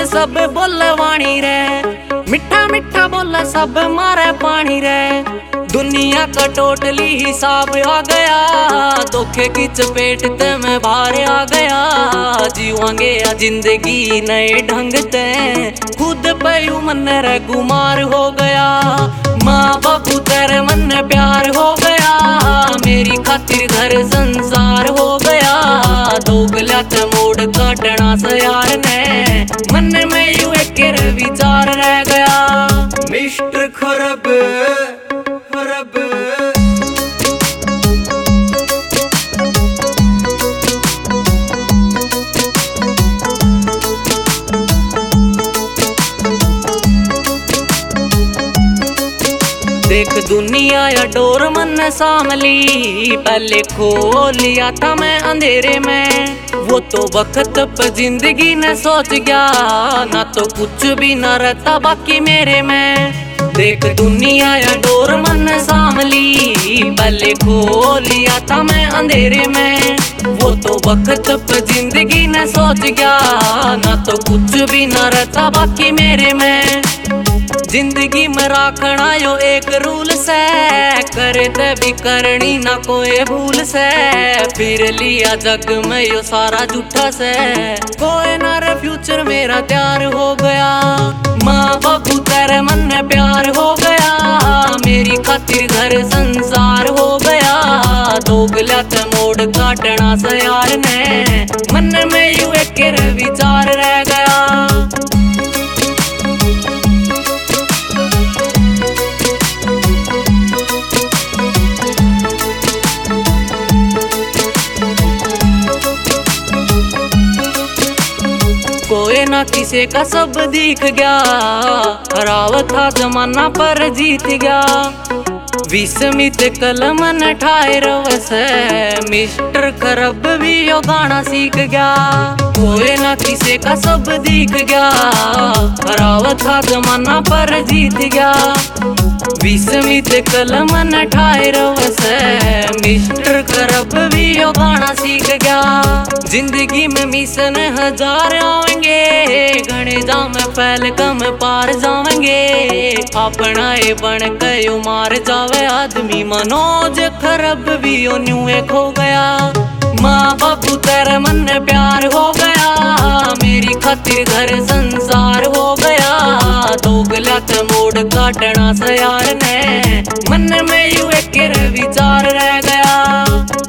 सब बोले वाणी रे, मिठा मिठा बोले सब मारे पानी रे। दुनिया का टोटली हिसाब आ गया, धोखे की चपेट ते मैं बाहर आ गया। जीवांगे या जिंदगी नए ढंग ते, खुद पे यू मन रे गुमार हो गया। माँ बापू तेरे मन प्यार हो गया, मेरी खातिर घर संसार हो गया। दोगला ते मोड़ काटना से यार ने, मन में यू एक विचार रह गया। मिस्टर खरब खरब देख दुनिया या डोर मन सामली, पहले खो लिया था मैं अंधेरे में। वो तो वक्त पे जिंदगी ने सोच गया, ना तो कुछ भी ना रहता बाकी मेरे में। देख दुनिया या डोर मन सामली, पहले खो लिया था मैं अंधेरे में। वो तो वक्त पे जिंदगी ने सोच गया, ना तो कुछ भी ना रहता बाकी मेरे में। जिंदगी में राखना यो एक रूल से, करे ते भी करनी ना कोई भूल से। फिर लिया जग में यो सारा झूठा से, कोई ना रे फ्यूचर मेरा तैयार हो गया। माँ बापू तेरे मन में प्यार हो गया, मेरी खातिर घर संसार हो गया। दोगला ते मोड़ काटना से यार ने, मन में यू एक विचार रह गया। कोई ना किसी का सब दिख गया, हराव था जमाना पर जीत गया। विस्मित कलम न ठाए रवसे, मिस्टर खरब भी यो गाना सीख गया। कोई ना किसी का सब दिख गया, हराव था जमाना पर जीत गया। विस्मित कलम न ठाए रवसे, मिस्टर खरब भी यो गाना सीख गया। जिंदगी में मिशन हजार आवेंगे, घने जाम फैल कम पार जावेंगे। अपना ये बन के मार जावे आदमी, मनोज खरब भी यो न्यू एक हो गया। माँ बापू तेरे मन में प्यार हो गया, मेरी खातिर घर संसार हो गया। दोगला ते मोड़ काटना से यार ने, मन में यू एक